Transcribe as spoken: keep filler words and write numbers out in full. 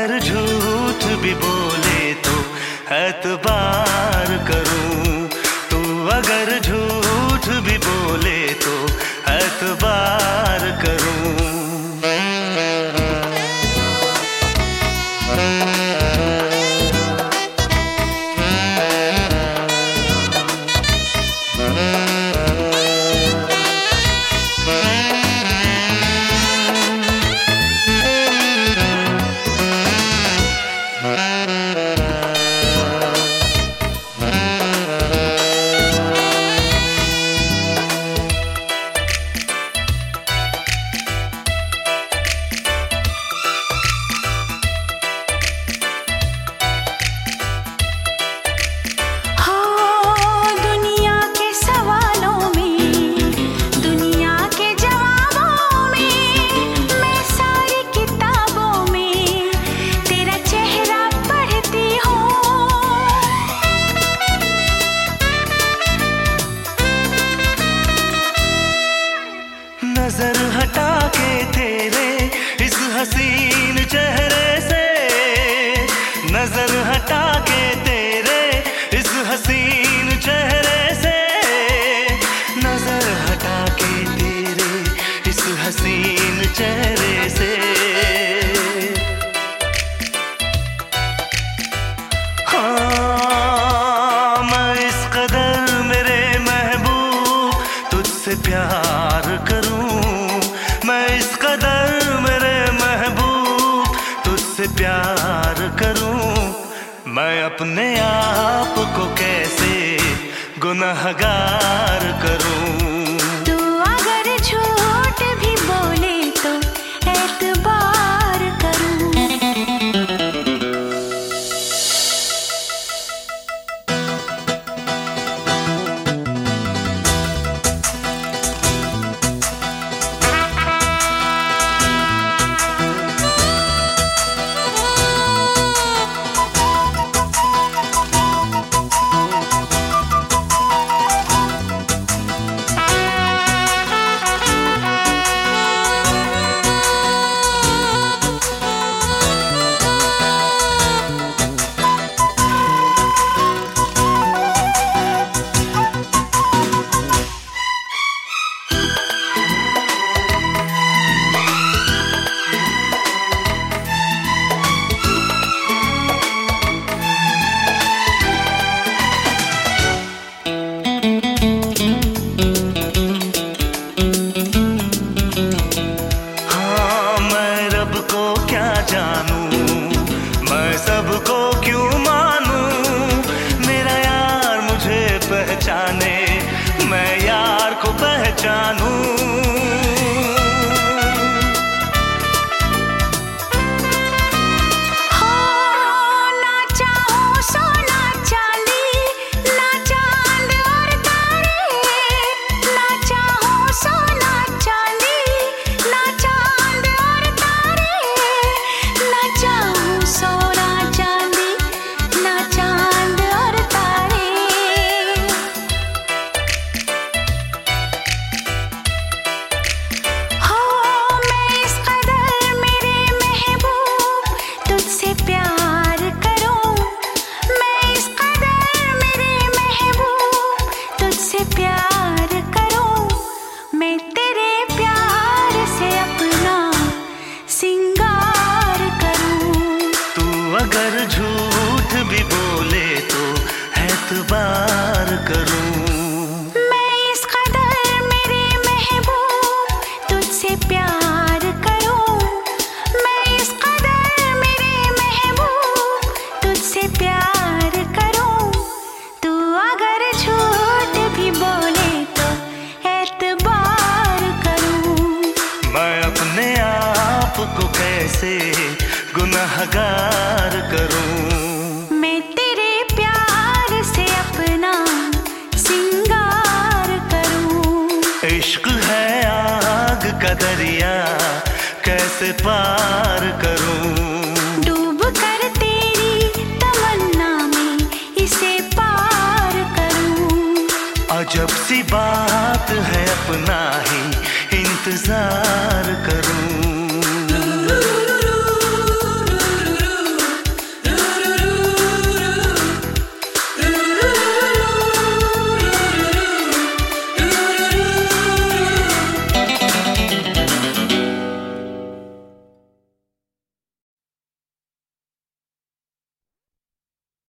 अगर झूठ भी बोले तो एतबार करूं, तू अगर झूठ भी बोले तो एतबार करूं। नजर हटा के तेरे इस हसीन चेहरे से, नजर हटा के तेरे इस हसीन चेहरे से, नजर हटा के तेरे इस हसीन चेहरे से। हाँ, मैं इस कदर मेरे महबूब तुझसे प्यार करूं, मैं इस कदर मेरे महबूब तुझसे प्यार करूं। मैं अपने आप को कैसे गुनहगार करूं। तू अगर झूठ भी बोले तो एतबार करूं। मैं सबको क्यों मानूं, मेरा यार मुझे पहचाने, मैं यार को पहचानूं। अगर झूठ भी बोले तो एतबार करूं। मैं इस कदर मेरे महबूब तुझसे प्यार करूं, मैं इस कदर मेरे महबूब तुझसे प्यार करूं। तू अगर झूठ भी बोले तो एतबार करूं। मैं अपने आप को कैसे गुनहगार करूं। मैं तेरे प्यार से अपना सिंगार करूं। इश्क है आग का दरिया कैसे पार करूं। डूब कर तेरी तमन्ना में इसे पार करूं। अजब सी बात है अपना ही इंतजार